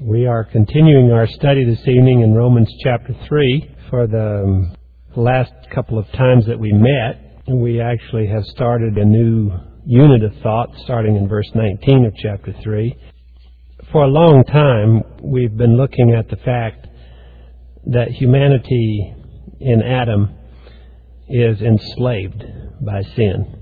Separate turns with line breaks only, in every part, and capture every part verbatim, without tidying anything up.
We are continuing our study this evening in Romans chapter three. For the um, last couple of times that we met, we actually have started a new unit of thought starting in verse nineteen of chapter three. For a long time, we've been looking at the fact that humanity in Adam is enslaved by sin.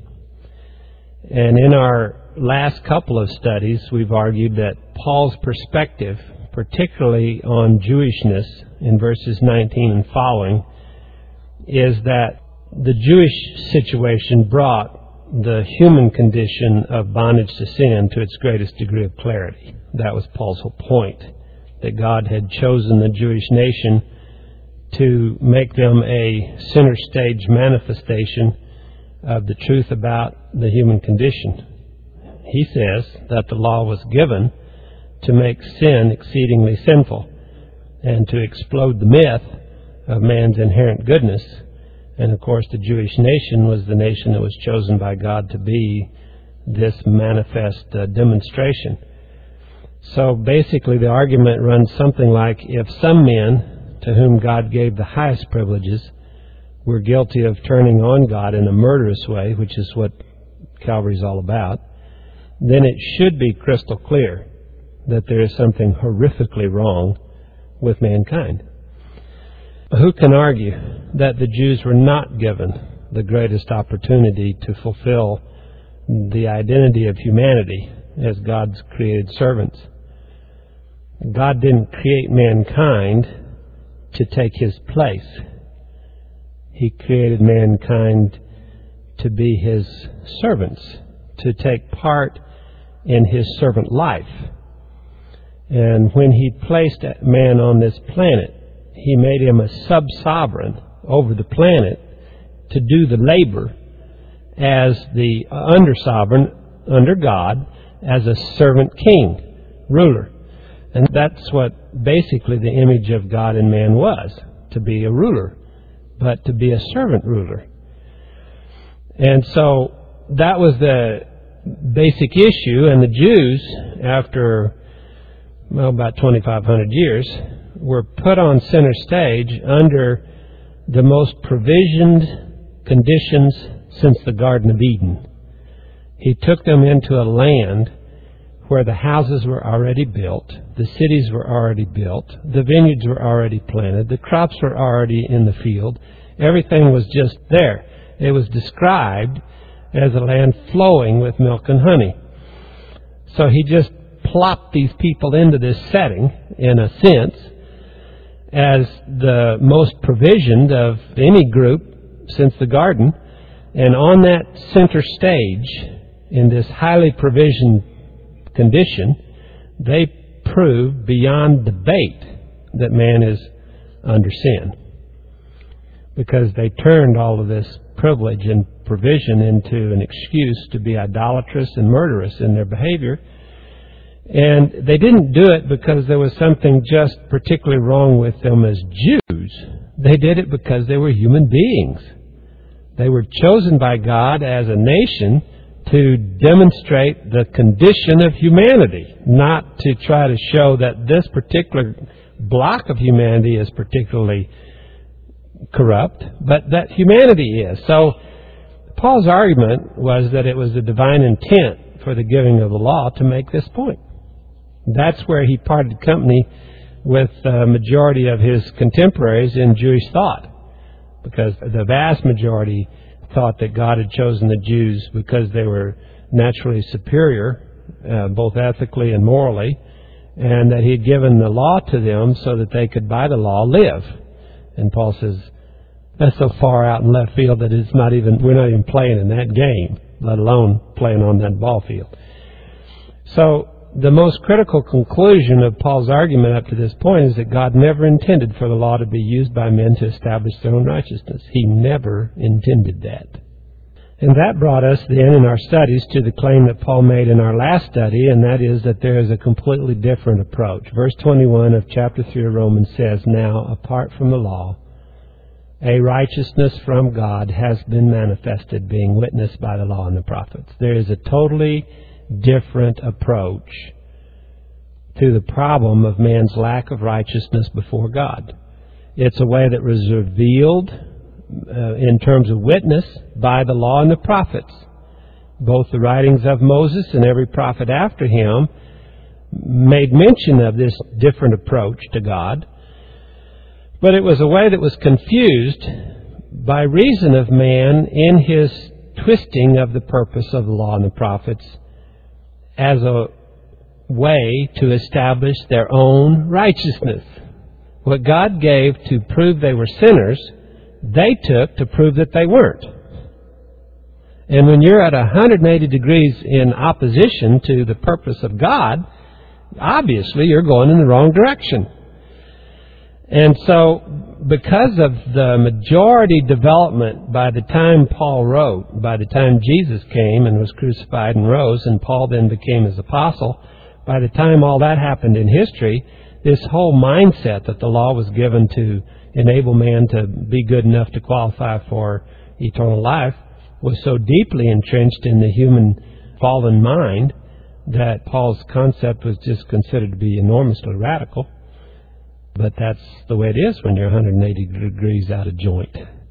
And in our last couple of studies, we've argued that Paul's perspective, particularly on Jewishness in verses nineteen and following, is that the Jewish situation brought the human condition of bondage to sin to its greatest degree of clarity. That was Paul's whole point, that God had chosen the Jewish nation to make them a center stage manifestation of the truth about the human condition. He says that the law was given to make sin exceedingly sinful and to explode the myth of man's inherent goodness. And of course, the Jewish nation was the nation that was chosen by God to be this manifest uh, demonstration. So basically, the argument runs something like, if some men to whom God gave the highest privileges were guilty of turning on God in a murderous way, which is what Calvary is all about, then it should be crystal clear that there is something horrifically wrong with mankind. Who can argue that the Jews were not given the greatest opportunity to fulfill the identity of humanity as God's created servants? God didn't create mankind to take His place. He created mankind to be His servants, to take part in His servant life. And when He placed man on this planet, He made him a sub-sovereign over the planet to do the labor as the under-sovereign under God, as a servant king, ruler. And that's what basically the image of God in man was, to be a ruler, but to be a servant ruler. And so that was the basic issue, and the Jews, after well, about twenty-five hundred years, were put on center stage under the most provisioned conditions since the Garden of Eden. He took them into a land where the houses were already built, the cities were already built, the vineyards were already planted, the crops were already in the field. Everything was just there. It was described as a land flowing with milk and honey. So he just plopped these people into this setting, in a sense, as the most provisioned of any group since the garden. And on that center stage, in this highly provisioned condition, they proved beyond debate that man is under sin, because they turned all of this privilege and provision into an excuse to be idolatrous and murderous in their behavior. And they didn't do it because there was something just particularly wrong with them as Jews. They did it because they were human beings. They were chosen by God as a nation to demonstrate the condition of humanity, not to try to show that this particular block of humanity is particularly corrupt, but that humanity is. So Paul's argument was that it was the divine intent for the giving of the law to make this point. That's where he parted company with the majority of his contemporaries in Jewish thought, because the vast majority thought that God had chosen the Jews because they were naturally superior, uh, both ethically and morally, and that He had given the law to them so that they could, by the law, live. And Paul says, that's so far out in left field that it's not even, we're not even playing in that game, let alone playing on that ball field. So the most critical conclusion of Paul's argument up to this point is that God never intended for the law to be used by men to establish their own righteousness. He never intended that. And that brought us then in our studies to the claim that Paul made in our last study, and that is that there is a completely different approach. Verse twenty-one of chapter three of Romans says, "Now, apart from the law, a righteousness from God has been manifested, being witnessed by the law and the prophets." There is a totally different approach to the problem of man's lack of righteousness before God. It's a way that was revealed uh, in terms of witness by the law and the prophets. Both the writings of Moses and every prophet after him made mention of this different approach to God. But it was a way that was confused by reason of man in his twisting of the purpose of the law and the prophets as a way to establish their own righteousness. What God gave to prove they were sinners, they took to prove that they weren't. And when you're at one hundred eighty degrees in opposition to the purpose of God, obviously you're going in the wrong direction. And so, because of the majority development by the time Paul wrote, by the time Jesus came and was crucified and rose, and Paul then became his apostle, by the time all that happened in history, this whole mindset that the law was given to enable man to be good enough to qualify for eternal life was so deeply entrenched in the human fallen mind that Paul's concept was just considered to be enormously radical. But that's the way it is when you're one hundred eighty degrees out of joint.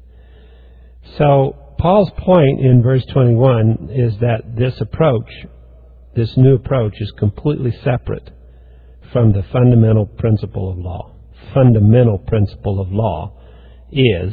So Paul's point in verse twenty-one is that this approach, this new approach, is completely separate from the fundamental principle of law. Fundamental principle of law is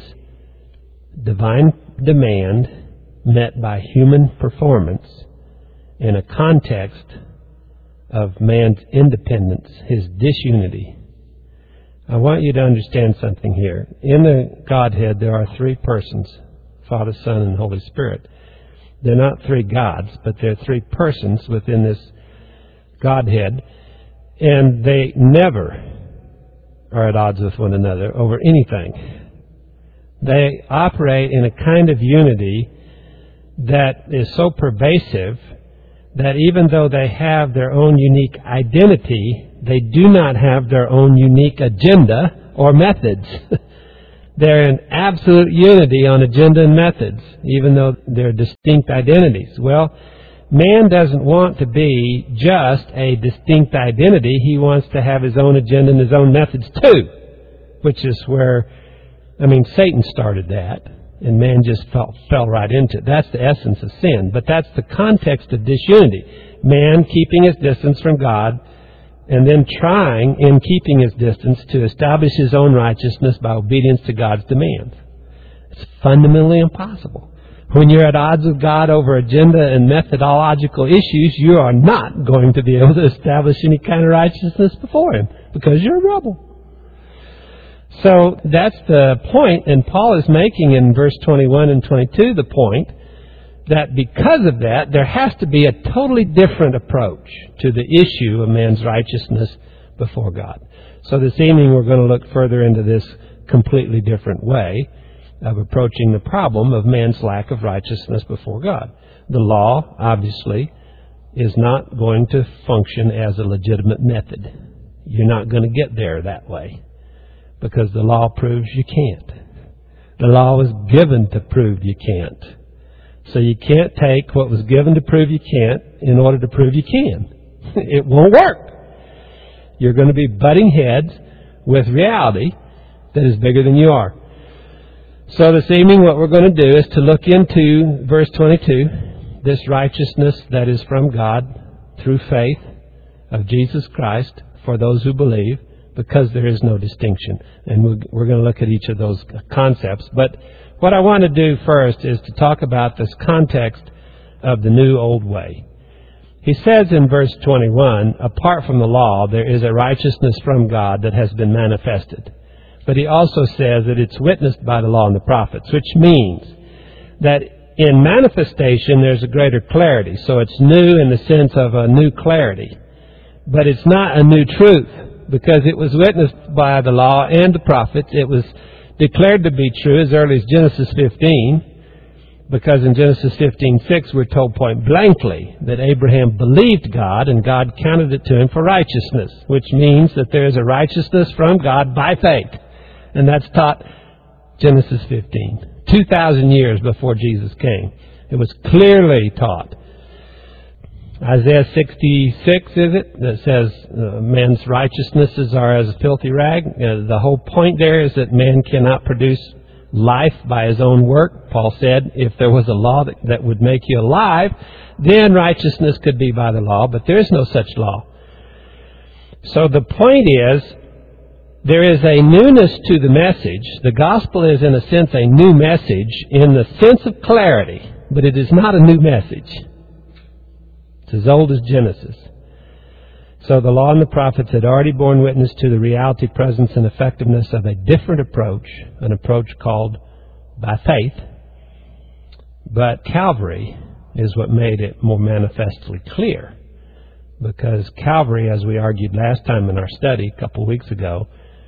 divine demand met by human performance in a context of man's independence, his disunity. I want you to understand something here. In the Godhead, there are three persons, Father, Son, and Holy Spirit. They're not three gods, but they're three persons within this Godhead, and they never are at odds with one another over anything. They operate in a kind of unity that is so pervasive that even though they have their own unique identity, they do not have their own unique agenda or methods. They're in absolute unity on agenda and methods, even though they're distinct identities. Well, man doesn't want to be just a distinct identity. He wants to have his own agenda and his own methods too, which is where, I mean, Satan started that, and man just fell, fell right into it. That's the essence of sin, but that's the context of disunity. Man keeping his distance from God, and then trying, in keeping his distance, to establish his own righteousness by obedience to God's demands. It's fundamentally impossible. When you're at odds with God over agenda and methodological issues, you are not going to be able to establish any kind of righteousness before Him, because you're a rebel. So that's the point, and Paul is making in verse twenty-one and twenty-two the point that because of that, there has to be a totally different approach to the issue of man's righteousness before God. So this evening we're going to look further into this completely different way of approaching the problem of man's lack of righteousness before God. The law, obviously, is not going to function as a legitimate method. You're not going to get there that way, because the law proves you can't. The law was given to prove you can't. So you can't take what was given to prove you can't in order to prove you can. It won't work. You're going to be butting heads with reality that is bigger than you are. So this evening what we're going to do is to look into verse twenty-two, this righteousness that is from God through faith of Jesus Christ for those who believe, because there is no distinction. And we're going to look at each of those concepts. But what I want to do first is to talk about this context of the new old way. He says in verse twenty-one, apart from the law, there is a righteousness from God that has been manifested. But he also says that it's witnessed by the law and the prophets, which means that in manifestation there's a greater clarity. So it's new in the sense of a new clarity. But it's not a new truth, because it was witnessed by the law and the prophets. It was declared to be true as early as Genesis fifteen, because in Genesis fifteen six we're told point blankly that Abraham believed God and God counted it to him for righteousness, which means that there is a righteousness from God by faith. And that's taught Genesis fifteen, two thousand years before Jesus came. It was clearly taught. Isaiah sixty-six, is it, that says uh, man's righteousnesses are as a filthy rag. Uh, the whole point there is that man cannot produce life by his own work. Paul said if there was a law that, that would make you alive, then righteousness could be by the law, but there is no such law. So the point is, there is a newness to the message. The gospel is, in a sense, a new message in the sense of clarity, but it is not a new message. It's as old as Genesis. So the law and the prophets had already borne witness to the reality, presence, and effectiveness of a different approach, an approach called by faith. But Calvary is what made it more manifestly clear. Because Calvary, as we argued last time in our study a couple of weeks ago,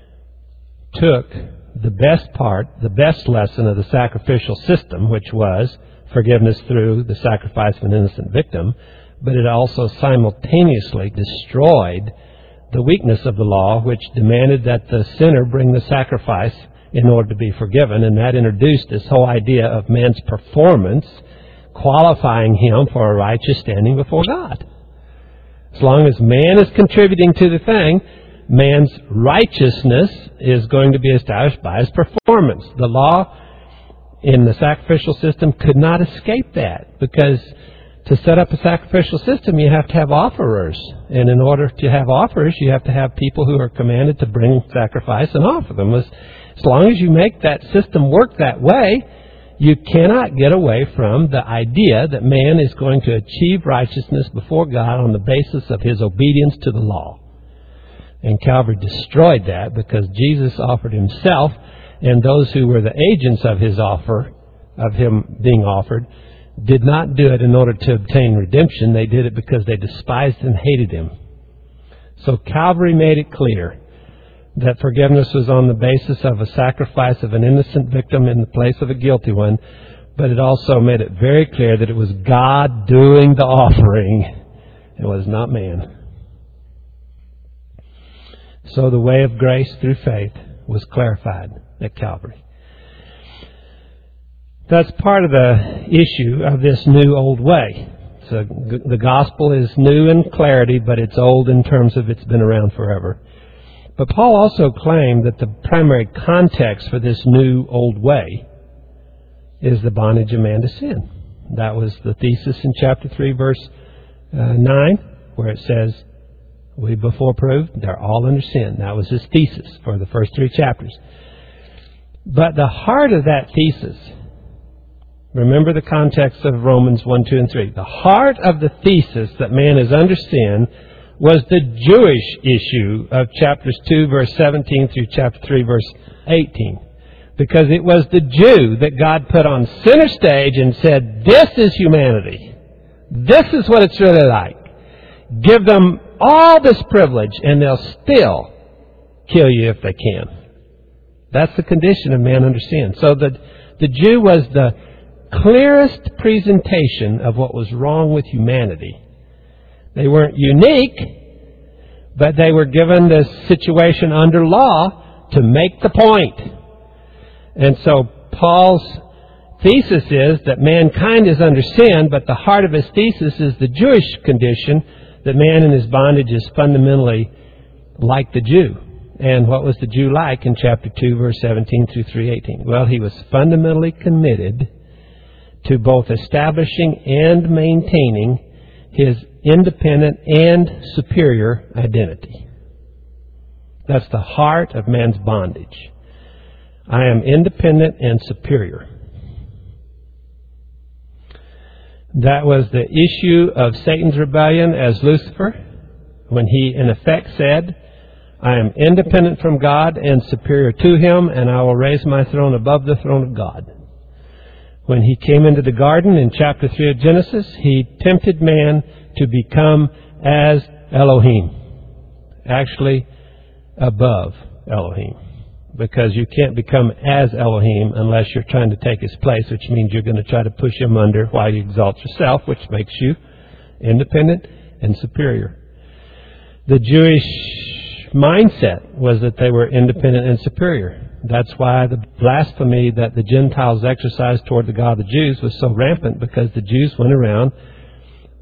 took the best part, the best lesson of the sacrificial system, which was forgiveness through the sacrifice of an innocent victim, but it also simultaneously destroyed the weakness of the law, which demanded that the sinner bring the sacrifice in order to be forgiven, and that introduced this whole idea of man's performance qualifying him for a righteous standing before God. As long as man is contributing to the thing, man's righteousness is going to be established by his performance. The law in the sacrificial system could not escape that, because to set up a sacrificial system, you have to have offerers. And in order to have offerers, you have to have people who are commanded to bring sacrifice and offer them. As, as long as you make that system work that way, you cannot get away from the idea that man is going to achieve righteousness before God on the basis of his obedience to the law. And Calvary destroyed that, because Jesus offered himself, and those who were the agents of his offer, of him being offered, did not do it in order to obtain redemption. They did it because they despised and hated him. So Calvary made it clear that forgiveness was on the basis of a sacrifice of an innocent victim in the place of a guilty one, but it also made it very clear that it was God doing the offering. It was not man. So the way of grace through faith was clarified at Calvary. That's part of the issue of this new old way. So the gospel is new in clarity, but it's old in terms of it's been around forever. But Paul also claimed that the primary context for this new old way is the bondage of man to sin. That was the thesis in chapter three, verse uh, nine, where it says, we before proved they're all under sin. That was his thesis for the first three chapters. But the heart of that thesis, remember the context of Romans one, two, and three. The heart of the thesis that man is under sin was the Jewish issue of chapters two, verse seventeen through chapter three, verse eighteen. Because it was the Jew that God put on center stage and said, this is humanity. This is what it's really like. Give them all this privilege and they'll still kill you if they can. That's the condition of man under sin. So the, the Jew was the clearest presentation of what was wrong with humanity. They weren't unique, but they were given this situation under law to make the point. And so Paul's thesis is that mankind is under sin, but the heart of his thesis is the Jewish condition, that man in his bondage is fundamentally like the Jew. And what was the Jew like in chapter two, verse seventeen through three eighteen? Well, he was fundamentally committed to both establishing and maintaining his independent and superior identity. That's the heart of man's bondage. I am independent and superior. That was the issue of Satan's rebellion as Lucifer, when he in effect said, I am independent from God and superior to him, and I will raise my throne above the throne of God. When he came into the garden in chapter three of Genesis, he tempted man to become as Elohim. Actually, above Elohim. Because you can't become as Elohim unless you're trying to take his place, which means you're going to try to push him under while you exalt yourself, which makes you independent and superior. The Jewish mindset was that they were independent and superior. That's why the blasphemy that the Gentiles exercised toward the God of the Jews was so rampant, because the Jews went around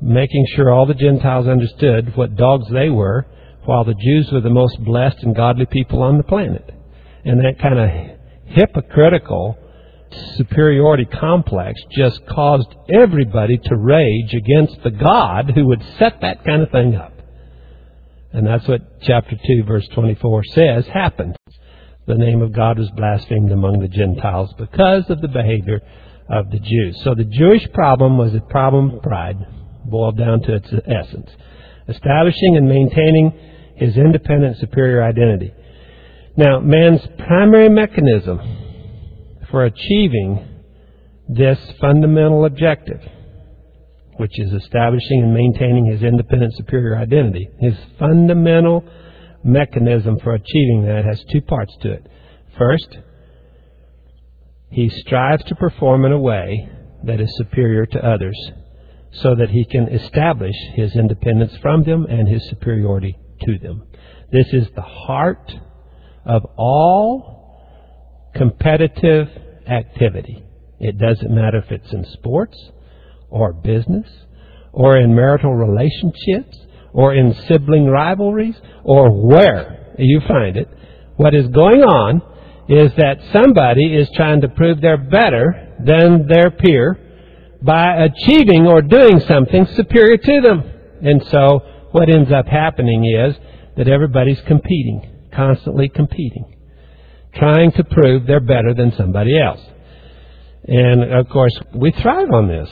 making sure all the Gentiles understood what dogs they were, while the Jews were the most blessed and godly people on the planet. And that kind of hypocritical superiority complex just caused everybody to rage against the God who would set that kind of thing up. And that's what chapter two, verse twenty-four says happened. The name of God was blasphemed among the Gentiles because of the behavior of the Jews. So the Jewish problem was a problem of pride, boiled down to its essence. Establishing and maintaining his independent superior identity. Now, man's primary mechanism for achieving this fundamental objective, which is establishing and maintaining his independent superior identity, his fundamental mechanism for achieving that has two parts to it. First, he strives to perform in a way that is superior to others so that he can establish his independence from them and his superiority to them. This is the heart of all competitive activity. It doesn't matter if it's in sports or business or in marital relationships or in sibling rivalries or where you find it. What is going on is that somebody is trying to prove they're better than their peer by achieving or doing something superior to them. And so what ends up happening is that everybody's competing, constantly competing, trying to prove they're better than somebody else. And, of course, we thrive on this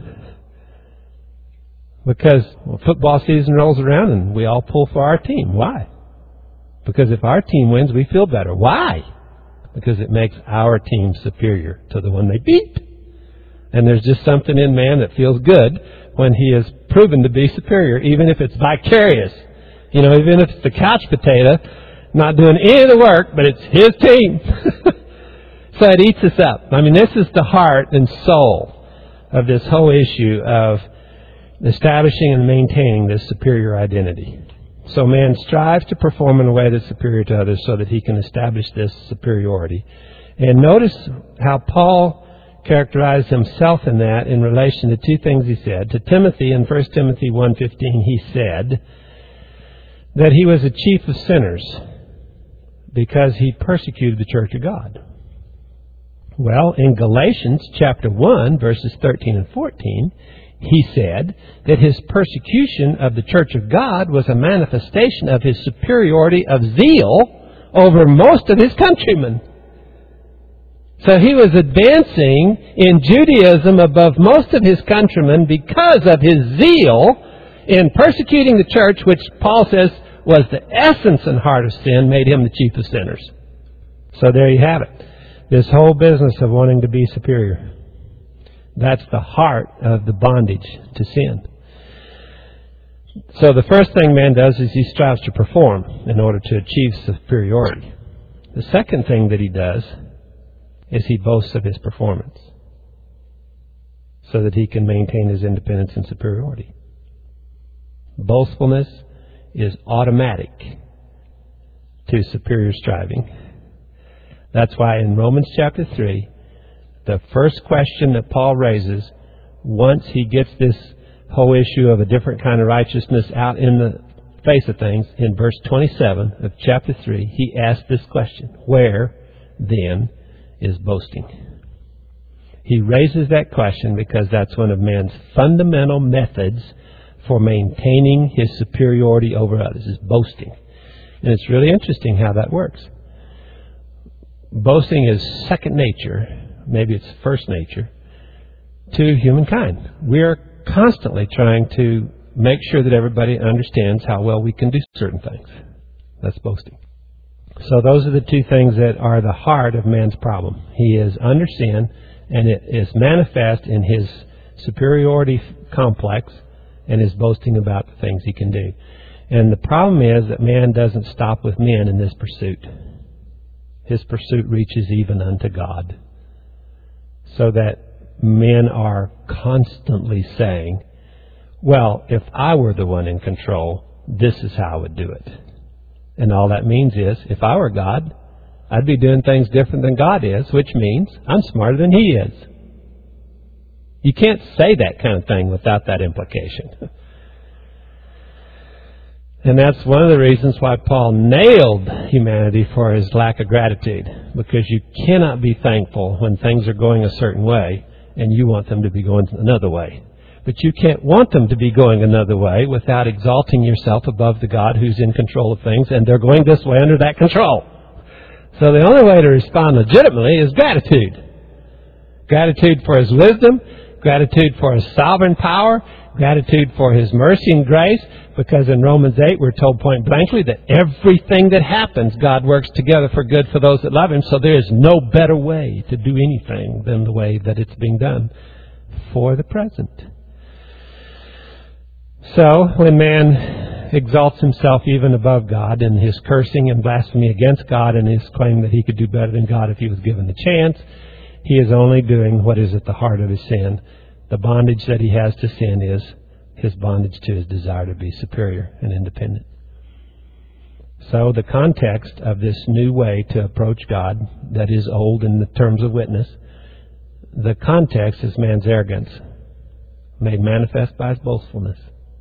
because well, football season rolls around and we all pull for our team. Why? Because if our team wins, we feel better. Why? Because it makes our team superior to the one they beat. And there's just something in man that feels good when he is proven to be superior, even if it's vicarious. You know, even if it's the couch potato, not doing any of the work, but it's his team. So it eats us up. I mean, this is the heart and soul of this whole issue of establishing and maintaining this superior identity. So man strives to perform in a way that's superior to others so that he can establish this superiority. And notice how Paul characterized himself in that in relation to two things he said. To Timothy in First Timothy one fifteen, he said that he was a chief of sinners because he persecuted the church of God. Well, in Galatians chapter one, verses thirteen and fourteen, he said that his persecution of the church of God was a manifestation of his superiority of zeal over most of his countrymen. So he was advancing in Judaism above most of his countrymen because of his zeal in persecuting the church, which Paul says was the essence and heart of sin, made him the chief of sinners. So there you have it. This whole business of wanting to be superior. That's the heart of the bondage to sin. So the first thing man does is he strives to perform in order to achieve superiority. The second thing that he does is he boasts of his performance so that he can maintain his independence and superiority. Boastfulness is automatic to superior striving. That's why in Romans chapter three, the first question that Paul raises, once he gets this whole issue of a different kind of righteousness out in the face of things, in verse twenty-seven of chapter three, he asks this question: where, then, is boasting? He raises that question because that's one of man's fundamental methods for maintaining his superiority over others, is boasting. And it's really interesting how that works. Boasting is second nature, maybe it's first nature, to humankind. We are constantly trying to make sure that everybody understands how well we can do certain things. That's boasting. So those are the two things that are the heart of man's problem. He is under sin, and it is manifest in his superiority complex and his boasting about the things he can do. And the problem is that man doesn't stop with men in this pursuit. His pursuit reaches even unto God. So that men are constantly saying, well, if I were the one in control, this is how I would do it. And all that means is, if I were God, I'd be doing things different than God is, which means I'm smarter than He is. You can't say that kind of thing without that implication. And that's one of the reasons why Paul nailed humanity for his lack of gratitude. Because you cannot be thankful when things are going a certain way and you want them to be going another way. But you can't want them to be going another way without exalting yourself above the God who's in control of things, and they're going this way under that control. So the only way to respond legitimately is gratitude. Gratitude for His wisdom, gratitude for His sovereign power, gratitude for His mercy and grace, because in Romans eight we're told point blankly that everything that happens, God works together for good for those that love Him, so there is no better way to do anything than the way that it's being done for the present. So, when man exalts himself even above God in his cursing and blasphemy against God and his claim that he could do better than God if he was given the chance, he is only doing what is at the heart of his sin. The bondage that he has to sin is his bondage to his desire to be superior and independent. So, the context of this new way to approach God that is old in the terms of witness, the context is man's arrogance, made manifest by his boastfulness.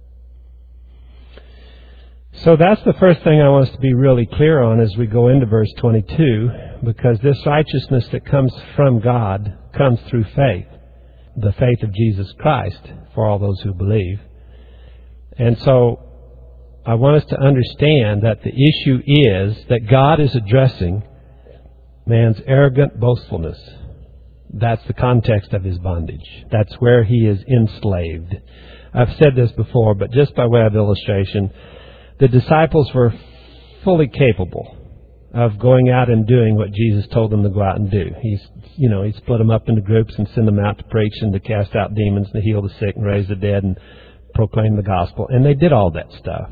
So that's the first thing I want us to be really clear on as we go into verse twenty-two, because this righteousness that comes from God comes through faith, the faith of Jesus Christ for all those who believe. And so I want us to understand that the issue is that God is addressing man's arrogant boastfulness. That's the context of his bondage. That's where he is enslaved. I've said this before, but just by way of illustration, the disciples were fully capable of going out and doing what Jesus told them to go out and do. He's, you know, he split them up into groups and sent them out to preach and to cast out demons and to heal the sick and raise the dead and proclaim the gospel. And they did all that stuff.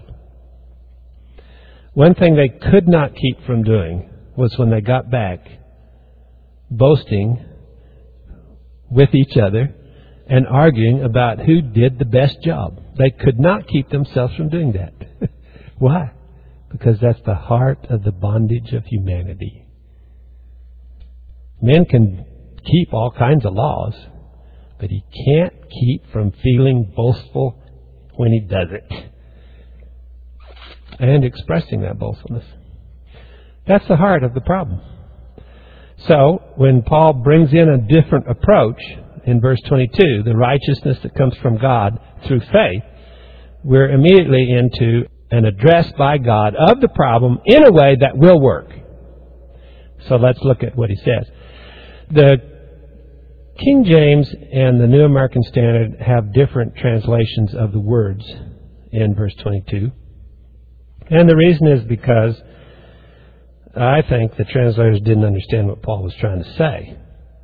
One thing they could not keep from doing was when they got back, boasting with each other and arguing about who did the best job. They could not keep themselves from doing that. Why? Because that's the heart of the bondage of humanity. Men can keep all kinds of laws, but he can't keep from feeling boastful when he does it and expressing that boastfulness. That's the heart of the problem. So, when Paul brings in a different approach in verse twenty-two, the righteousness that comes from God through faith, we're immediately into an address by God of the problem in a way that will work. So let's look at what he says. The King James and the New American Standard have different translations of the words in verse twenty-two. And the reason is because I think the translators didn't understand what Paul was trying to say.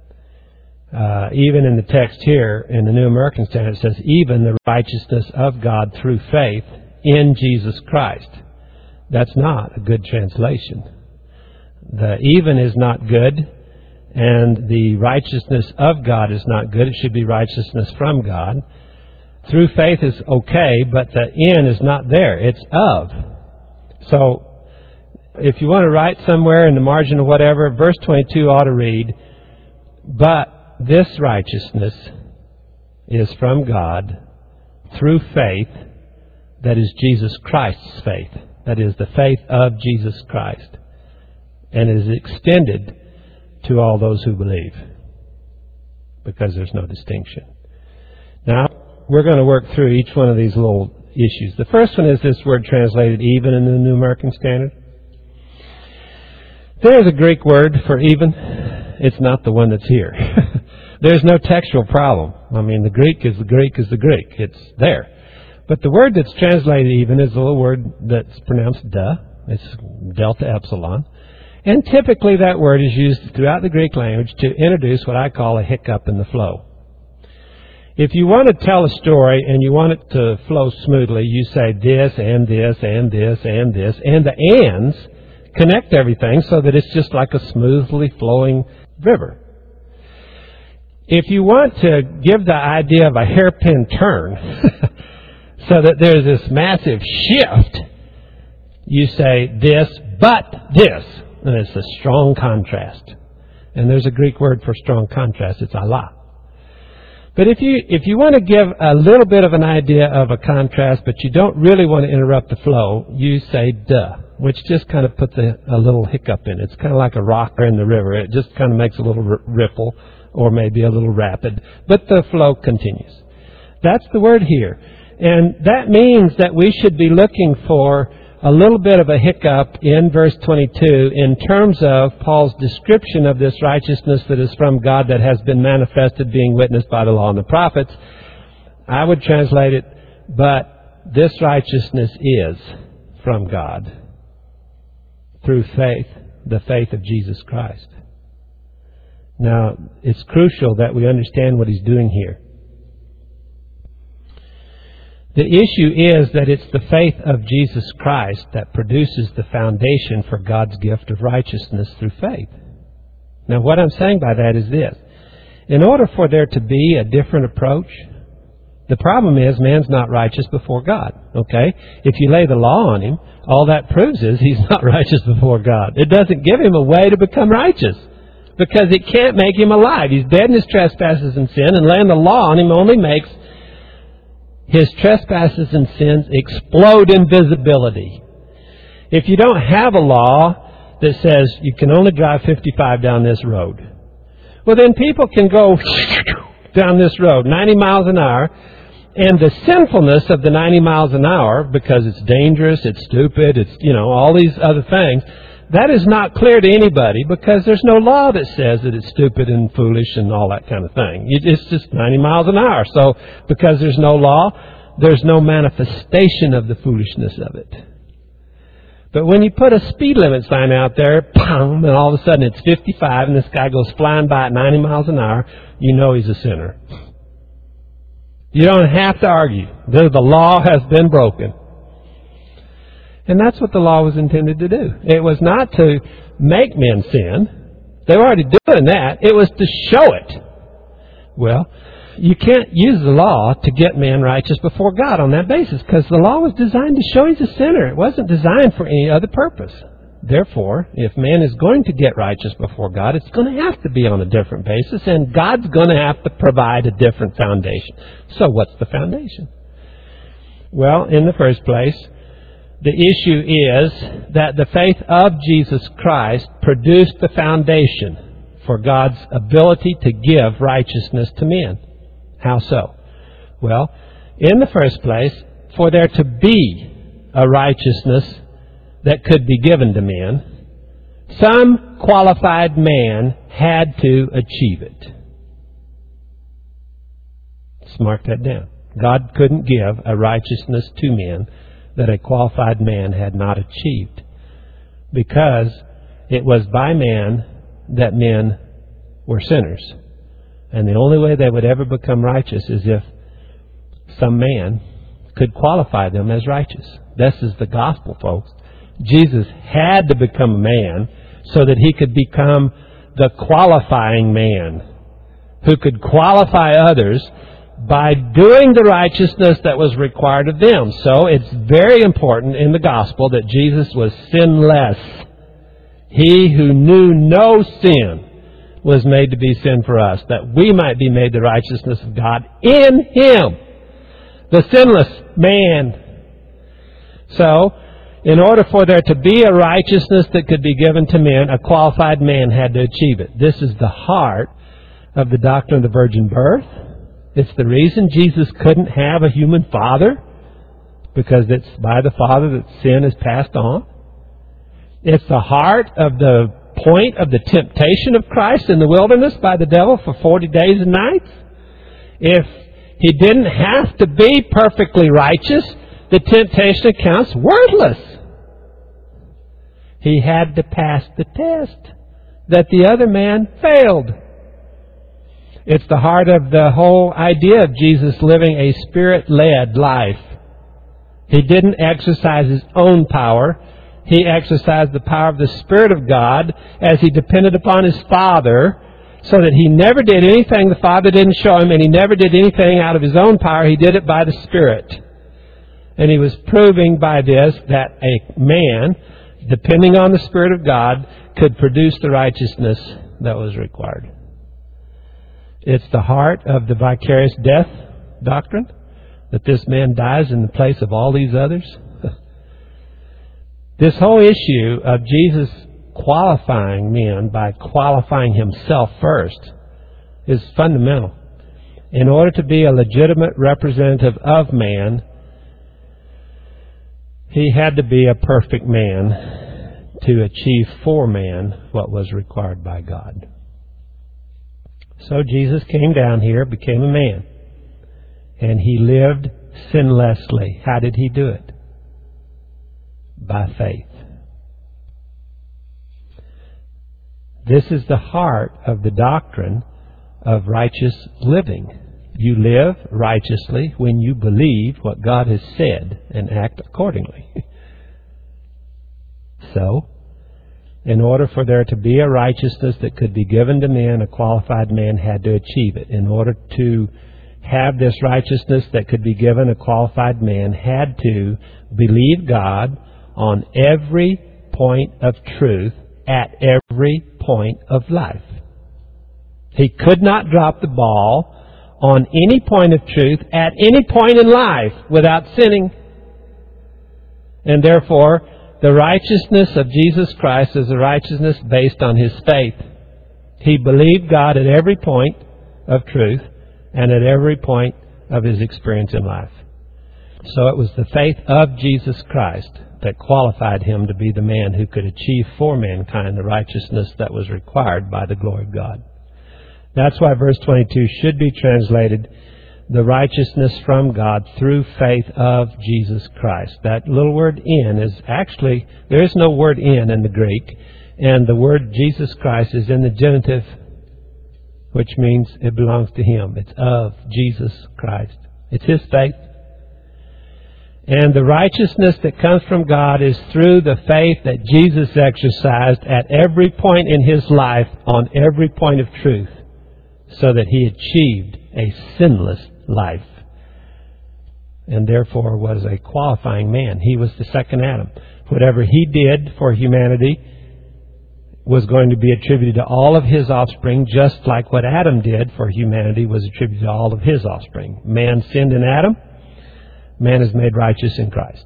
Uh, even in the text here, in the New American Standard, it says, even the righteousness of God through faith in Jesus Christ. That's not a good translation. The even is not good, and the righteousness of God is not good. It should be righteousness from God. Through faith is okay, but the in is not there. It's of. So, if you want to write somewhere in the margin or whatever, verse twenty-two ought to read, but this righteousness is from God through faith, that is Jesus Christ's faith. That is the faith of Jesus Christ. And is extended to all those who believe. Because there's no distinction. Now, we're going to work through each one of these little issues. The first one is this word translated even in the New American Standard. There's a Greek word for even. It's not the one that's here. There's no textual problem. I mean, the Greek is the Greek is the Greek. It's there. But the word that's translated even is a little word that's pronounced duh. It's delta epsilon. And typically that word is used throughout the Greek language to introduce what I call a hiccup in the flow. If you want to tell a story and you want it to flow smoothly, you say this and this and this and this, and the ands connect everything so that it's just like a smoothly flowing river. If you want to give the idea of a hairpin turn, so that there's this massive shift, you say this, but this. And it's a strong contrast. And there's a Greek word for strong contrast. It's Allah. But if you if you want to give a little bit of an idea of a contrast, but you don't really want to interrupt the flow, you say duh, which just kind of puts a, a little hiccup in it. It's kind of like a rocker in the river. It just kind of makes a little r- ripple or maybe a little rapid, but the flow continues. That's the word here. And that means that we should be looking for a little bit of a hiccup in verse twenty-two in terms of Paul's description of this righteousness that is from God that has been manifested, being witnessed by the law and the prophets. I would translate it, but this righteousness is from God through faith, the faith of Jesus Christ. Now, it's crucial that we understand what he's doing here. The issue is that it's the faith of Jesus Christ that produces the foundation for God's gift of righteousness through faith. Now, what I'm saying by that is this. In order for there to be a different approach, the problem is man's not righteous before God, okay? If you lay the law on him, all that proves is he's not righteous before God. It doesn't give him a way to become righteous because it can't make him alive. He's dead in his trespasses and sin, and laying the law on him only makes his trespasses and sins explode in visibility. If you don't have a law that says you can only drive fifty-five down this road, well then people can go down this road ninety miles an hour, and the sinfulness of the ninety miles an hour, because it's dangerous, it's stupid, it's, you know, all these other things, that is not clear to anybody because there's no law that says that it's stupid and foolish and all that kind of thing. It's just ninety miles an hour. So because there's no law, there's no manifestation of the foolishness of it. But when you put a speed limit sign out there, pum, and all of a sudden it's fifty-five and this guy goes flying by at ninety miles an hour, you know he's a sinner. You don't have to argue. The law has been broken. And that's what the law was intended to do. It was not to make men sin. They were already doing that. It was to show it. Well, you can't use the law to get man righteous before God on that basis because the law was designed to show he's a sinner. It wasn't designed for any other purpose. Therefore, if man is going to get righteous before God, it's going to have to be on a different basis, and God's going to have to provide a different foundation. So what's the foundation? Well, in the first place, the issue is that the faith of Jesus Christ produced the foundation for God's ability to give righteousness to men. How so? Well, in the first place, for there to be a righteousness that could be given to men, some qualified man had to achieve it. Let's mark that down. God couldn't give a righteousness to men that a qualified man had not achieved, because it was by man that men were sinners. And the only way they would ever become righteous is if some man could qualify them as righteous. This is the gospel, folks. Jesus had to become a man so that he could become the qualifying man who could qualify others by doing the righteousness that was required of them. So it's very important in the gospel that Jesus was sinless. He who knew no sin was made to be sin for us, that we might be made the righteousness of God in Him, the sinless man. So, in order for there to be a righteousness that could be given to men, a qualified man had to achieve it. This is the heart of the doctrine of the virgin birth. It's the reason Jesus couldn't have a human father, because it's by the Father that sin is passed on. It's the heart of the point of the temptation of Christ in the wilderness by the devil for forty days and nights. If He didn't have to be perfectly righteous, the temptation accounts worthless. He had to pass the test that the other man failed. It's the heart of the whole idea of Jesus living a Spirit-led life. He didn't exercise His own power. He exercised the power of the Spirit of God as He depended upon His Father, so that He never did anything the Father didn't show Him, and He never did anything out of His own power. He did it by the Spirit. And He was proving by this that a man, depending on the Spirit of God, could produce the righteousness that was required. It's the heart of the vicarious death doctrine, that this man dies in the place of all these others. This whole issue of Jesus qualifying men by qualifying himself first is fundamental. In order to be a legitimate representative of man, he had to be a perfect man to achieve for man what was required by God. So Jesus came down here, became a man, and he lived sinlessly. How did he do it? By faith. This is the heart of the doctrine of righteous living. You live righteously when you believe what God has said and act accordingly. So, in order for there to be a righteousness that could be given to men, a qualified man had to achieve it. In order to have this righteousness that could be given, a qualified man had to believe God on every point of truth at every point of life. He could not drop the ball on any point of truth at any point in life without sinning. And therefore, the righteousness of Jesus Christ is a righteousness based on his faith. He believed God at every point of truth and at every point of his experience in life. So it was the faith of Jesus Christ that qualified him to be the man who could achieve for mankind the righteousness that was required by the glory of God. That's why verse twenty-two should be translated, the righteousness from God through faith of Jesus Christ. That little word in is actually, there is no word in in the Greek, and the word Jesus Christ is in the genitive, which means it belongs to him. It's of Jesus Christ. It's his faith. And the righteousness that comes from God is through the faith that Jesus exercised at every point in his life on every point of truth, so that he achieved a sinless life and therefore was a qualifying man. He was the second Adam. Whatever he did for humanity was going to be attributed to all of his offspring, just like what Adam did for humanity was attributed to all of his offspring. Man sinned in Adam. Man is made righteous in Christ.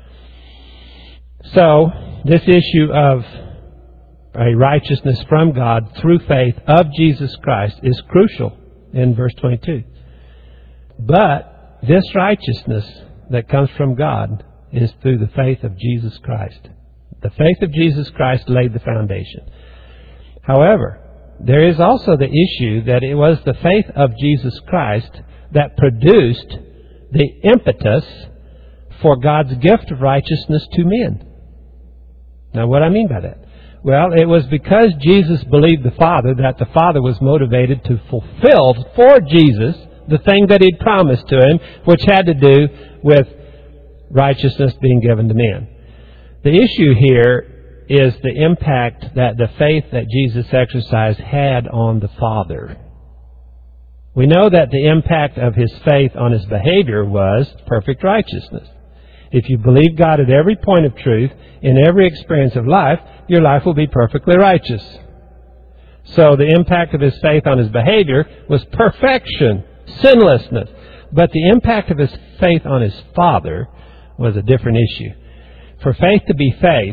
So, this issue of a righteousness from God through faith of Jesus Christ is crucial in verse twenty-two. But this righteousness that comes from God is through the faith of Jesus Christ. The faith of Jesus Christ laid the foundation. However, there is also the issue that it was the faith of Jesus Christ that produced the impetus for God's gift of righteousness to men. Now, what do I mean by that? Well, it was because Jesus believed the Father that the Father was motivated to fulfill for Jesus the thing that He'd promised to Him, which had to do with righteousness being given to men. The issue here is the impact that the faith that Jesus exercised had on the Father. We know that the impact of His faith on His behavior was perfect righteousness. If you believe God at every point of truth, in every experience of life, your life will be perfectly righteous. So the impact of His faith on His behavior was perfection, sinlessness. But the impact of His faith on His Father was a different issue. For faith to be faith,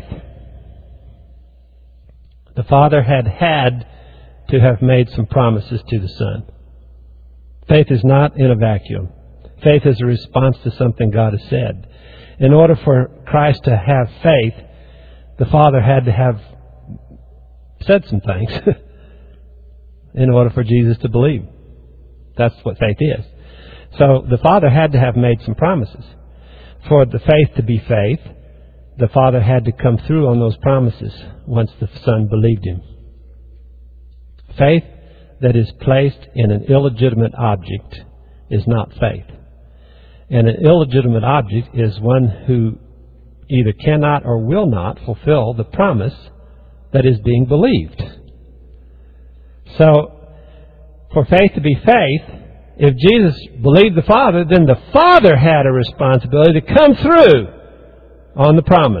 the Father had had to have made some promises to the Son. Faith is not in a vacuum. Faith is a response to something God has said. In order for Christ to have faith, the Father had to have said some things in order for Jesus to believe. That's what faith is. So the Father had to have made some promises. For the faith to be faith, the Father had to come through on those promises once the Son believed Him. Faith that is placed in an illegitimate object is not faith. And an illegitimate object is one who either cannot or will not fulfill the promise that is being believed. So, for faith to be faith, if Jesus believed the Father, then the Father had a responsibility to come through on the promise.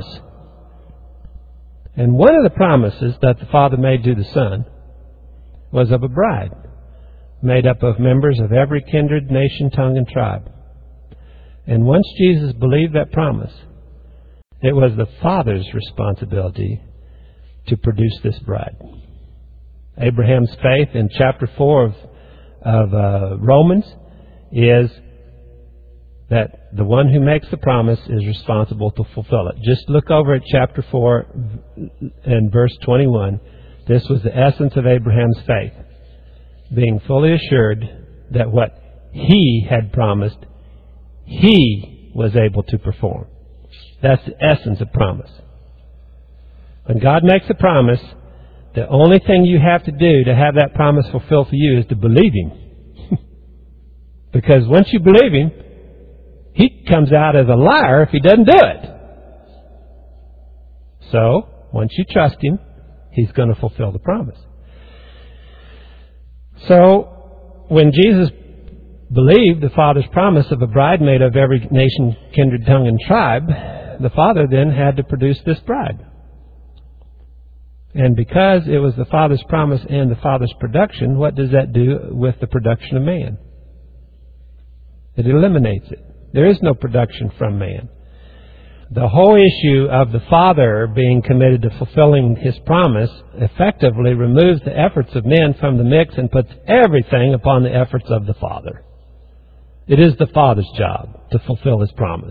And one of the promises that the Father made to the Son was of a bride, made up of members of every kindred, nation, tongue, and tribe. And once Jesus believed that promise, it was the Father's responsibility to produce this bride. Abraham's faith in chapter four of, of uh, Romans is that the one who makes the promise is responsible to fulfill it. Just look over at chapter four and verse twenty-one. This was the essence of Abraham's faith, being fully assured that what he had promised, he was able to perform. That's the essence of promise. When God makes a promise, the only thing you have to do to have that promise fulfilled for you is to believe Him. Because once you believe Him, He comes out as a liar if He doesn't do it. So, once you trust Him, He's going to fulfill the promise. So, when Jesus believed the Father's promise of a bride made of every nation, kindred, tongue, and tribe, the Father then had to produce this bride. And because it was the Father's promise and the Father's production, what does that do with the production of man? It eliminates it. There is no production from man. The whole issue of the Father being committed to fulfilling His promise effectively removes the efforts of men from the mix and puts everything upon the efforts of the Father. It is the Father's job to fulfill His promise.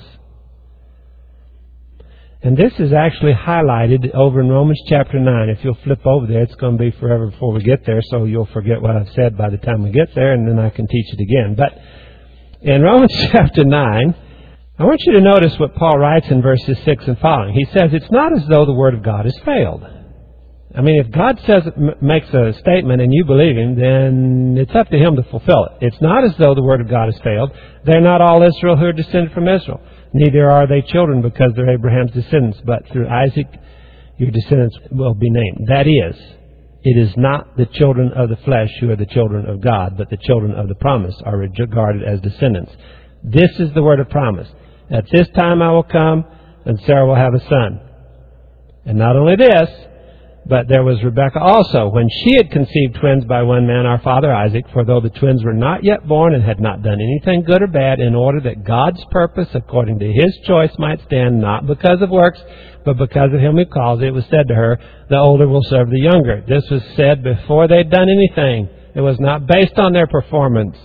And this is actually highlighted over in Romans chapter nine. If you'll flip over there, it's going to be forever before we get there, so you'll forget what I've said by the time we get there, and then I can teach it again. But in Romans chapter nine, I want you to notice what Paul writes in verses six and following. He says, it's not as though the Word of God has failed. I mean, if God says makes a statement and you believe Him, then it's up to Him to fulfill it. It's not as though the Word of God has failed. They're not all Israel who are descended from Israel. Neither are they children because they're Abraham's descendants, but through Isaac your descendants will be named. That is, it is not the children of the flesh who are the children of God, but the children of the promise are regarded as descendants. This is the word of promise. At this time I will come, and Sarah will have a son. And not only this, but there was Rebekah also, when she had conceived twins by one man, our father Isaac, for though the twins were not yet born and had not done anything good or bad, in order that God's purpose according to His choice might stand, not because of works, but because of Him who calls, it was said to her, the older will serve the younger. This was said before they'd done anything. It was not based on their performance.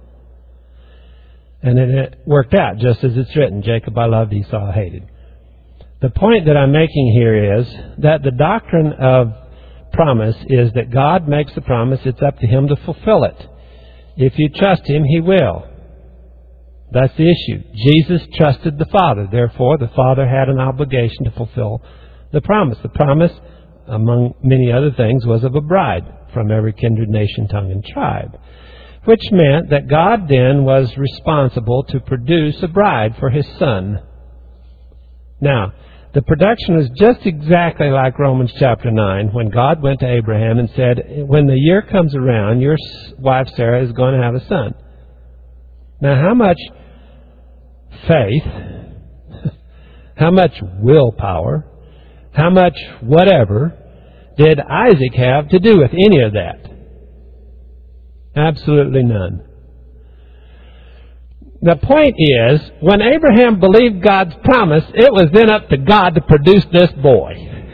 And then it worked out, just as it's written, Jacob I loved, Esau I hated. The point that I'm making here is that the doctrine of promise is that God makes the promise, it's up to Him to fulfill it. If you trust Him, He will. That's the issue. Jesus trusted the Father. Therefore, the Father had an obligation to fulfill the promise. The promise, among many other things, was of a bride from every kindred, nation, tongue, and tribe, which meant that God then was responsible to produce a bride for His Son. Now, the production was just exactly like Romans chapter nine, when God went to Abraham and said, when the year comes around, your wife Sarah is going to have a son. Now, how much faith, how much willpower, how much whatever did Isaac have to do with any of that? Absolutely none. The point is, when Abraham believed God's promise, it was then up to God to produce this boy.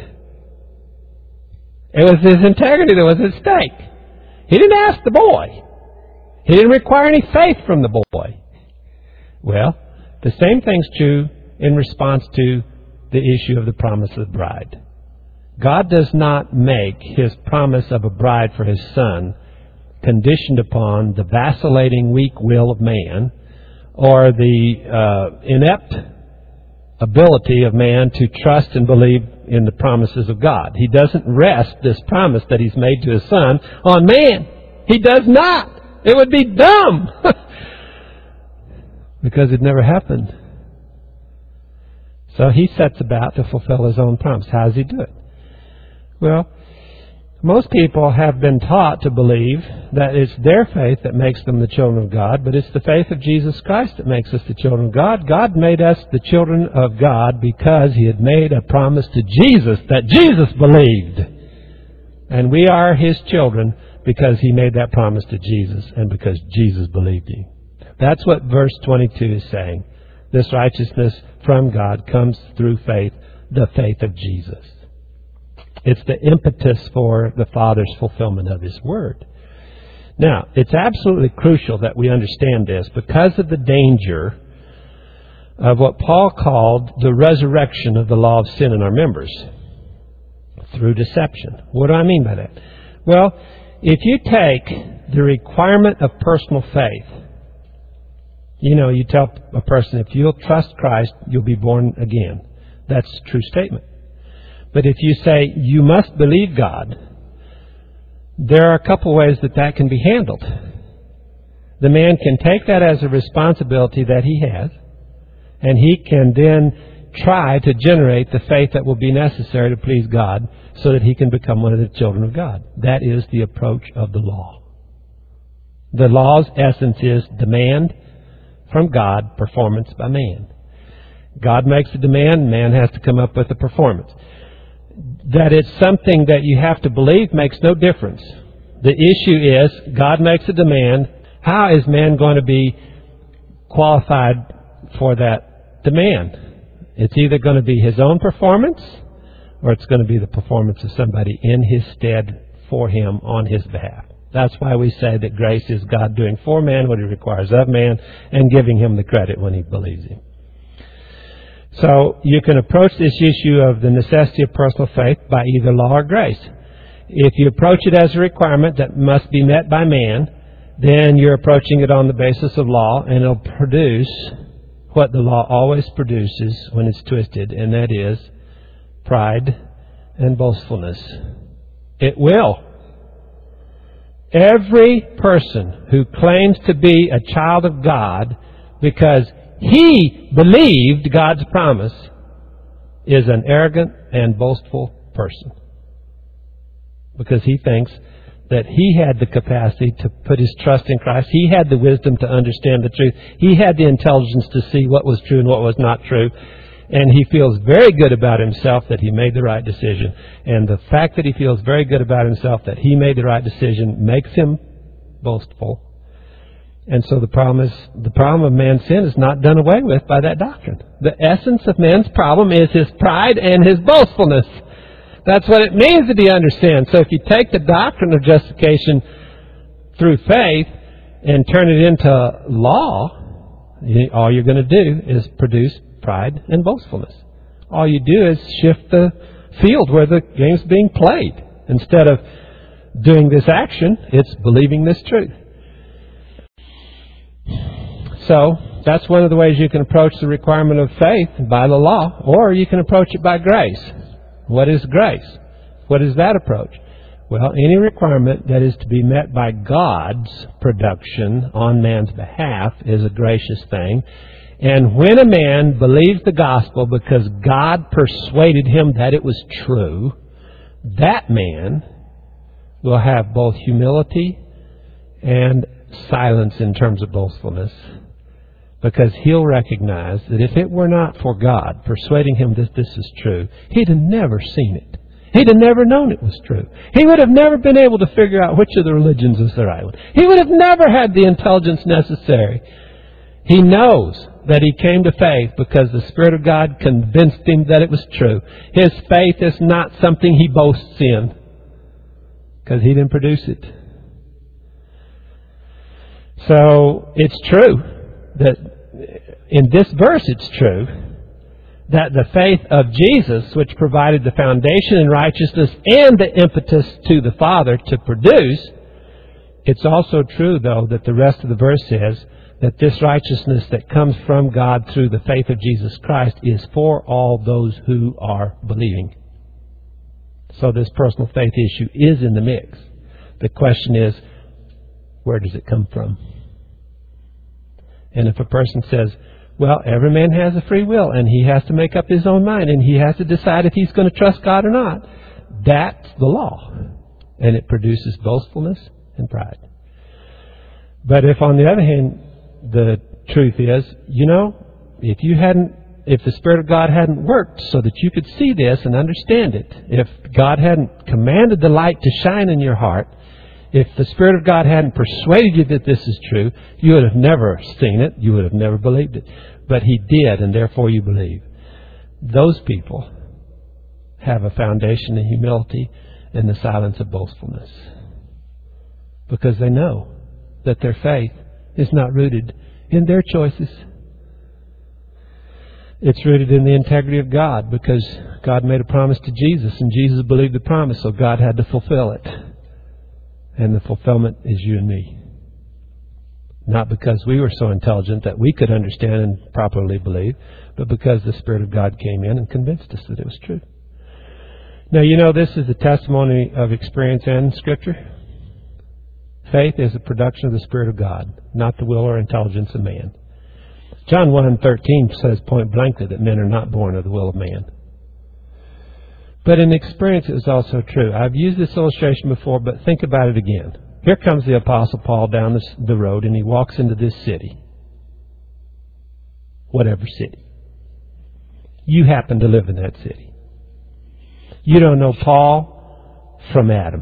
It was his integrity that was at stake. He didn't ask the boy. He didn't require any faith from the boy. Well, the same thing's true in response to the issue of the promise of the bride. God does not make His promise of a bride for His Son conditioned upon the vacillating, weak will of man, or the uh, inept ability of man to trust and believe in the promises of God. He doesn't rest this promise that He's made to His Son on man. He does not. It would be dumb. Because it never happened. So He sets about to fulfill His own promise. How does He do it? Well, most people have been taught to believe that it's their faith that makes them the children of God, but it's the faith of Jesus Christ that makes us the children of God. God made us the children of God because He had made a promise to Jesus that Jesus believed. And we are His children because he made that promise to Jesus and because Jesus believed him. That's what verse twenty-two is saying. This righteousness from God comes through faith, the faith of Jesus. It's the impetus for the Father's fulfillment of His Word. Now, it's absolutely crucial that we understand this because of the danger of what Paul called the resurrection of the law of sin in our members through deception. What do I mean by that? Well, if you take the requirement of personal faith, you know, you tell a person, if you'll trust Christ, you'll be born again. That's a true statement. But if you say, you must believe God, there are a couple ways that that can be handled. The man can take that as a responsibility that he has, and he can then try to generate the faith that will be necessary to please God so that he can become one of the children of God. That is the approach of the law. The law's essence is demand from God, performance by man. God makes a demand, man has to come up with a performance. That it's something that you have to believe makes no difference. The issue is, God makes a demand. How is man going to be qualified for that demand? It's either going to be his own performance, or it's going to be the performance of somebody in his stead for him on his behalf. That's why we say that grace is God doing for man what He requires of man and giving him the credit when he believes Him. So you can approach this issue of the necessity of personal faith by either law or grace. If you approach it as a requirement that must be met by man, then you're approaching it on the basis of law, and it'll produce what the law always produces when it's twisted, and that is pride and boastfulness. It will. Every person who claims to be a child of God because he believed God's promise is an arrogant and boastful person. Because he thinks that he had the capacity to put his trust in Christ. He had the wisdom to understand the truth. He had the intelligence to see what was true and what was not true. And he feels very good about himself that he made the right decision. And the fact that he feels very good about himself that he made the right decision makes him boastful. And so the problem is, the problem of man's sin is not done away with by that doctrine. The essence of man's problem is his pride and his boastfulness. That's what it means to be understand. So if you take the doctrine of justification through faith and turn it into law, all you're going to do is produce pride and boastfulness. All you do is shift the field where the game's being played. Instead of doing this action, it's believing this truth. So, that's one of the ways you can approach the requirement of faith, by the law, or you can approach it by grace. What is grace? What is that approach? Well, any requirement that is to be met by God's production on man's behalf is a gracious thing. And when a man believes the gospel because God persuaded him that it was true, that man will have both humility and silence in terms of boastfulness, because he'll recognize that if it were not for God persuading him that this is true, he'd have never seen it. He'd have never known it was true. He would have never been able to figure out which of the religions was the right one. He would have never had the intelligence necessary. He knows that he came to faith because the Spirit of God convinced him that it was true. His faith is not something he boasts in, because he didn't produce it. So it's true that in this verse it's true that the faith of Jesus, which provided the foundation in righteousness and the impetus to the Father to produce, it's also true, though, that the rest of the verse says that this righteousness that comes from God through the faith of Jesus Christ is for all those who are believing. So this personal faith issue is in the mix. The question is, where does it come from? And if a person says, well, every man has a free will and he has to make up his own mind and he has to decide if he's going to trust God or not, that's the law. And it produces boastfulness and pride. But if, on the other hand, the truth is, you know, if you hadn't, if the Spirit of God hadn't worked so that you could see this and understand it, if God hadn't commanded the light to shine in your heart, If the Spirit of God hadn't persuaded you that this is true, you would have never seen it. You would have never believed it. But He did, and therefore you believe. Those people have a foundation in humility and the silence of boastfulness. Because they know that their faith is not rooted in their choices. It's rooted in the integrity of God, because God made a promise to Jesus, and Jesus believed the promise, so God had to fulfill it. And the fulfillment is you and me. Not because we were so intelligent that we could understand and properly believe, but because the Spirit of God came in and convinced us that it was true. Now, you know, this is the testimony of experience and Scripture. Faith is a production of the Spirit of God, not the will or intelligence of man. John one and thirteen says point blankly that men are not born of the will of man. But in experience it is also true. I've used this illustration before, but think about it again. Here comes the Apostle Paul down this, the road, and he walks into this city. Whatever city. You happen to live in that city. You don't know Paul from Adam.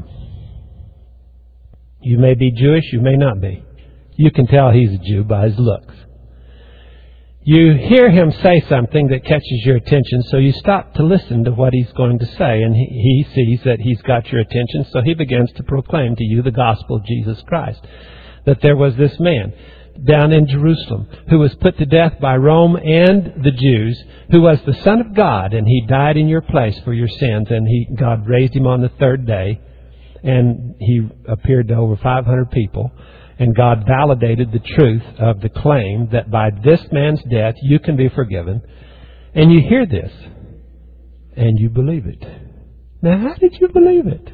You may be Jewish, you may not be. You can tell he's a Jew by his looks. You hear him say something that catches your attention, so you stop to listen to what he's going to say, and he, he sees that he's got your attention, so he begins to proclaim to you the gospel of Jesus Christ. That there was this man down in Jerusalem who was put to death by Rome and the Jews, who was the Son of God, and he died in your place for your sins, and he, God raised him on the third day, and he appeared to over five hundred people. And God validated the truth of the claim that by this man's death you can be forgiven. And you hear this, and you believe it. Now, how did you believe it?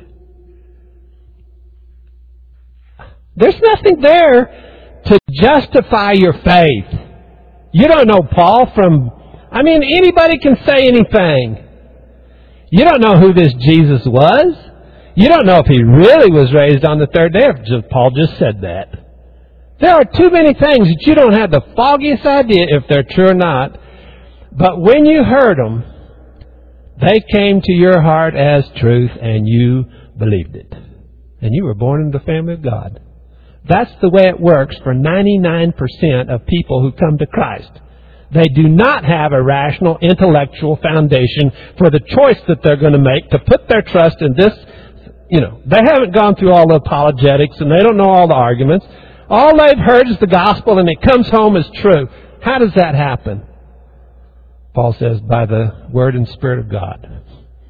There's nothing there to justify your faith. You don't know Paul from... I mean, anybody can say anything. You don't know who this Jesus was. You don't know if he really was raised on the third day, if Paul just said that. There are too many things that you don't have the foggiest idea if they're true or not. But when you heard them, they came to your heart as truth, and you believed it. And you were born into the family of God. That's the way it works for ninety-nine percent of people who come to Christ. They do not have a rational, intellectual foundation for the choice that they're going to make to put their trust in this. You know, they haven't gone through all the apologetics, and they don't know all the arguments. All they've heard is the gospel, and it comes home as true. How does that happen? Paul says, by the Word and Spirit of God.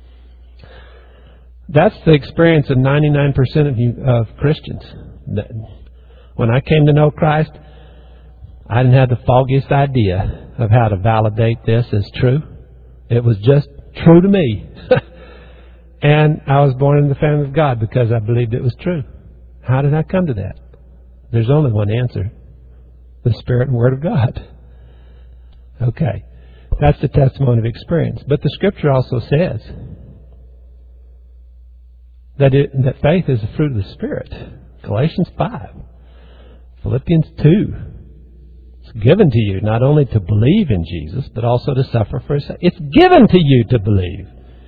That's the experience of ninety-nine percent of, you, of Christians. When I came to know Christ, I didn't have the foggiest idea of how to validate this as true. It was just true to me. And I was born in the family of God because I believed it was true. How did I come to that? There's only one answer. The Spirit and Word of God. Okay. That's the testimony of experience. But the Scripture also says that, it, that faith is a fruit of the Spirit. Galatians five. Philippians two. It's given to you not only to believe in Jesus, but also to suffer for His sake. It's given to you to believe.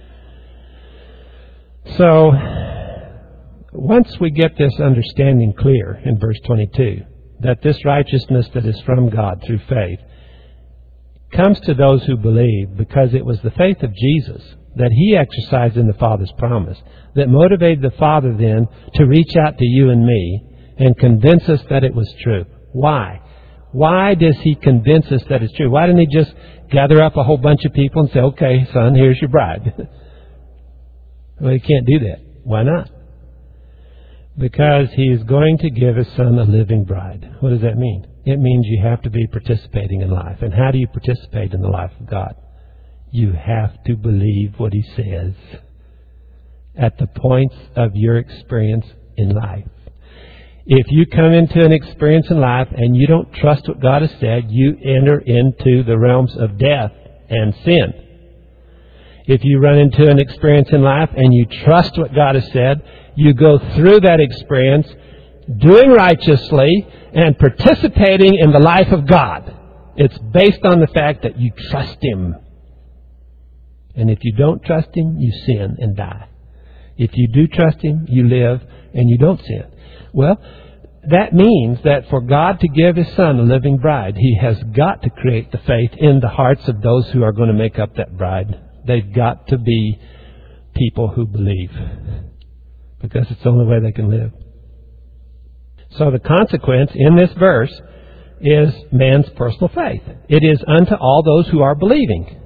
So, once we get this understanding clear in verse twenty-two, that this righteousness that is from God through faith comes to those who believe because it was the faith of Jesus that He exercised in the Father's promise that motivated the Father then to reach out to you and me and convince us that it was true. Why? Why does He convince us that it's true? Why didn't He just gather up a whole bunch of people and say, okay, son, here's your bride? Well, He can't do that. Why not? Because He is going to give His Son a living bride. What does that mean? It means you have to be participating in life. And how do you participate in the life of God? You have to believe what He says at the points of your experience in life. If you come into an experience in life and you don't trust what God has said, you enter into the realms of death and sin. If you run into an experience in life and you trust what God has said, you go through that experience doing righteously and participating in the life of God. It's based on the fact that you trust Him. And if you don't trust Him, you sin and die. If you do trust Him, you live and you don't sin. Well, that means that for God to give His Son a living bride, He has got to create the faith in the hearts of those who are going to make up that bride. They've got to be people who believe, because it's the only way they can live. So the consequence in this verse is man's personal faith. It is unto all those who are believing.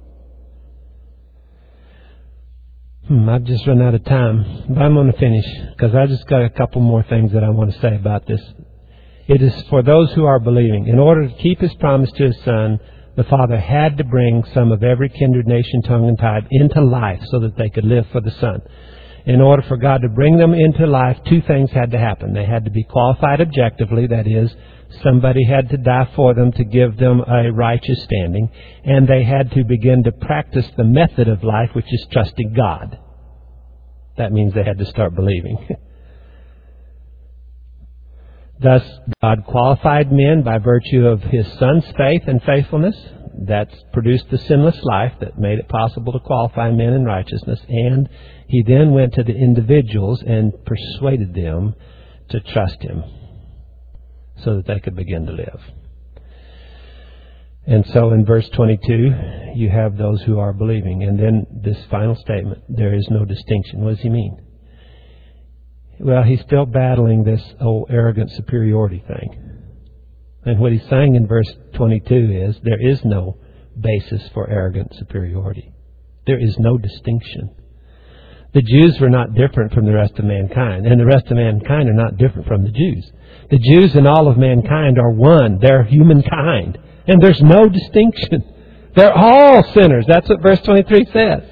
Hmm, I've just run out of time, but I'm going to finish because I just got a couple more things that I want to say about this. It is for those who are believing. In order to keep His promise to His Son, the Father had to bring some of every kindred, nation, tongue, and tribe into life so that they could live for the Son. In order for God to bring them into life, two things had to happen. They had to be qualified objectively, that is, somebody had to die for them to give them a righteous standing, and they had to begin to practice the method of life, which is trusting God. That means they had to start believing. Thus, God qualified men by virtue of His Son's faith and faithfulness. That's produced the sinless life that made it possible to qualify men in righteousness. And He then went to the individuals and persuaded them to trust Him so that they could begin to live. And so in verse twenty-two, you have those who are believing. And then this final statement, there is no distinction. What does He mean? Well, He's still battling this old arrogant superiority thing. And what He's saying in verse twenty-two is there is no basis for arrogant superiority. There is no distinction. The Jews were not different from the rest of mankind, and the rest of mankind are not different from the Jews. The Jews and all of mankind are one. They're humankind. And there's no distinction. They're all sinners. That's what verse twenty-three says.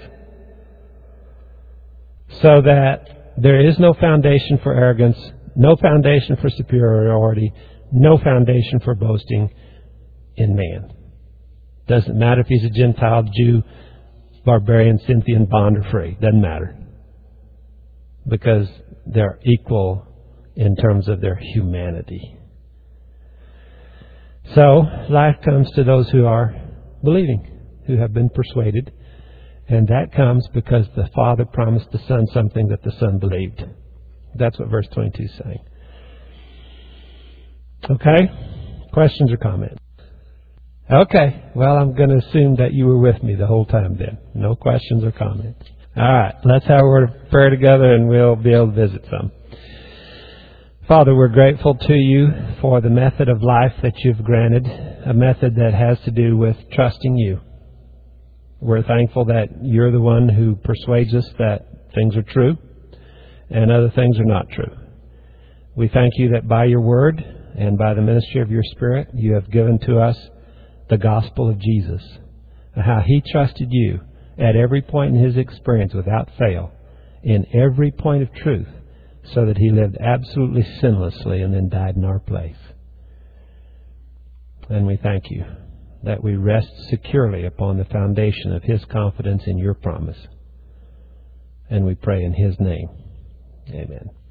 So that there is no foundation for arrogance, no foundation for superiority, no foundation for boasting in man. Doesn't matter if he's a Gentile, Jew, barbarian, Scythian, bond, or free. Doesn't matter. Because they're equal in terms of their humanity. So, life comes to those who are believing, who have been persuaded. And that comes because the Father promised the Son something that the Son believed. That's what verse twenty-two is saying. Okay? Questions or comments? Okay. Well, I'm going to assume that you were with me the whole time then. No questions or comments. All right. Let's have a word of prayer together and we'll be able to visit some. Father, we're grateful to You for the method of life that You've granted, a method that has to do with trusting You. We're thankful that You're the one who persuades us that things are true and other things are not true. We thank You that by Your Word and by the ministry of Your Spirit, You have given to us the gospel of Jesus, how He trusted You at every point in His experience without fail, in every point of truth, so that He lived absolutely sinlessly and then died in our place. And we thank You that we rest securely upon the foundation of His confidence in Your promise. And we pray in His name. Amen.